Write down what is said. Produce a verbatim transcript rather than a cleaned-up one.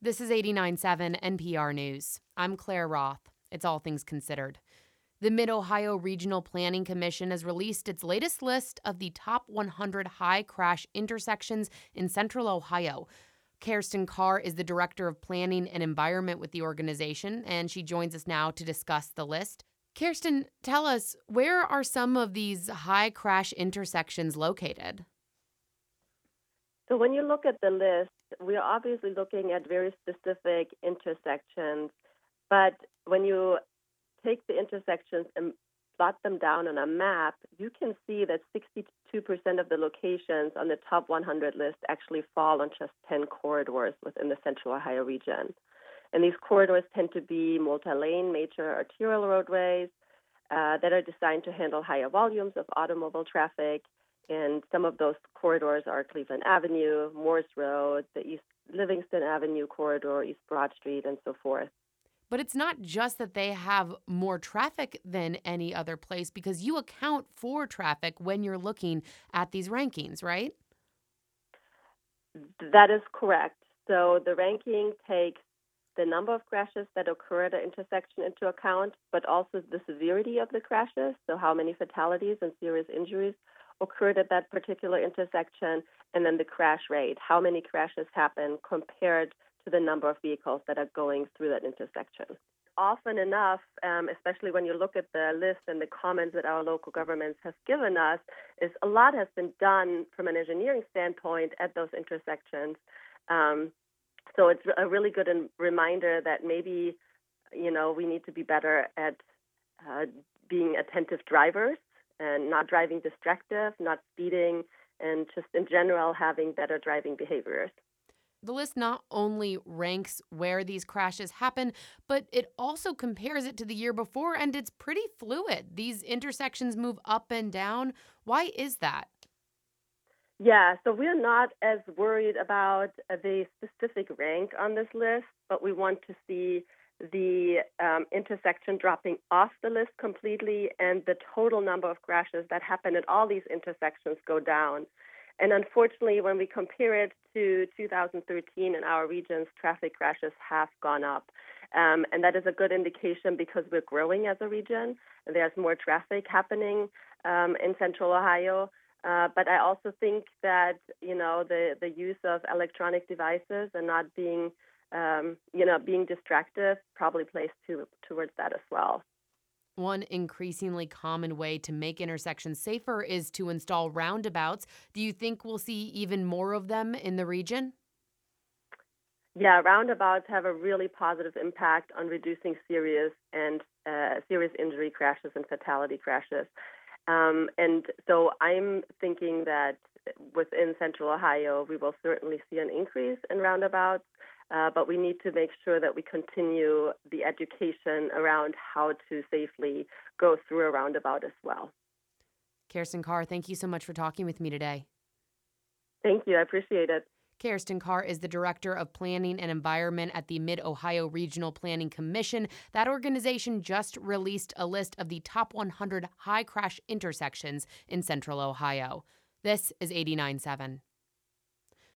This is eighty-nine point seven N P R News. I'm Claire Roth. It's All Things Considered. The Mid-Ohio Regional Planning Commission has released its latest list of the top one hundred high-crash intersections in Central Ohio. Kirsten Carr is the Director of Planning and Environment with the organization, and she joins us now to discuss the list. Kirsten, tell us, where are some of these high-crash intersections located? So when you look at the list, we're obviously looking at very specific intersections, but when you take the intersections and plot them down on a map, you can see that sixty-two percent of the locations on the top one hundred list actually fall on just ten corridors within the Central Ohio region. And these corridors tend to be multi-lane major arterial roadways uh, that are designed to handle higher volumes of automobile traffic. And some of those corridors are Cleveland Avenue, Morse Road, the East Livingston Avenue corridor, East Broad Street, and so forth. But it's not just that they have more traffic than any other place, because you account for traffic when you're looking at these rankings, right? That is correct. So the ranking takes the number of crashes that occur at an intersection into account, but also the severity of the crashes, so how many fatalities and serious injuries occurred at that particular intersection, and then the crash rate, how many crashes happen compared to the number of vehicles that are going through that intersection. Often enough, um, especially when you look at the list and the comments that our local governments have given us, is a lot has been done from an engineering standpoint at those intersections. Um, so it's a really good in- reminder that maybe, you know, we need to be better at uh, being attentive drivers and not driving distracted, not speeding, and just in general having better driving behaviors. The list not only ranks where these crashes happen, but it also compares it to the year before, and it's pretty fluid. These intersections move up and down. Why is that? Yeah, so we're not as worried about the specific rank on this list, but we want to see the um, intersection dropping off the list completely and the total number of crashes that happen at all these intersections go down. And unfortunately, when we compare it to two thousand thirteen in our regions, traffic crashes have gone up. Um, and that is a good indication because we're growing as a region. There's more traffic happening um, in Central Ohio. Uh, but I also think that, you know, the, the use of electronic devices and not being, um, you know, being distracted probably plays to, towards that as well. One increasingly common way to make intersections safer is to install roundabouts. Do you think we'll see even more of them in the region? Yeah, roundabouts have a really positive impact on reducing serious and uh, serious injury crashes and fatality crashes. Um, and so I'm thinking that within Central Ohio, we will certainly see an increase in roundabouts. Uh, but we need to make sure that we continue the education around how to safely go through a roundabout as well. Kirsten Carr, thank you so much for talking with me today. Thank you. I appreciate it. Kirsten Carr is the Director of Planning and Environment at the Mid-Ohio Regional Planning Commission. That organization just released a list of the top one hundred high-crash intersections in Central Ohio. This is eighty-nine point seven.